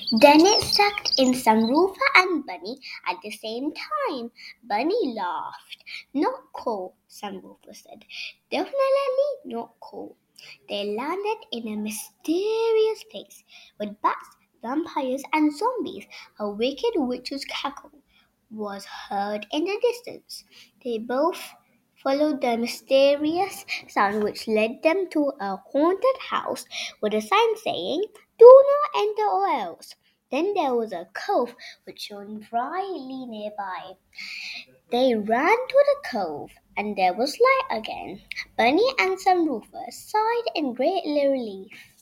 Then it sucked in Sunroofer and Bunny at the same time. Bunny laughed. Not cool, Sunroofer said. Definitely not cool. They landed in a mysterious place with bats, vampires, and zombies. A wicked witch's cackle was heard in the distance. They both followed the mysterious sound, which led them to a haunted house with a sign saying, "Do not enter or else." Then there was a cove which shone brightly nearby. They ran to the cove, and there was light again. Bunny and Sunroofer sighed in great relief.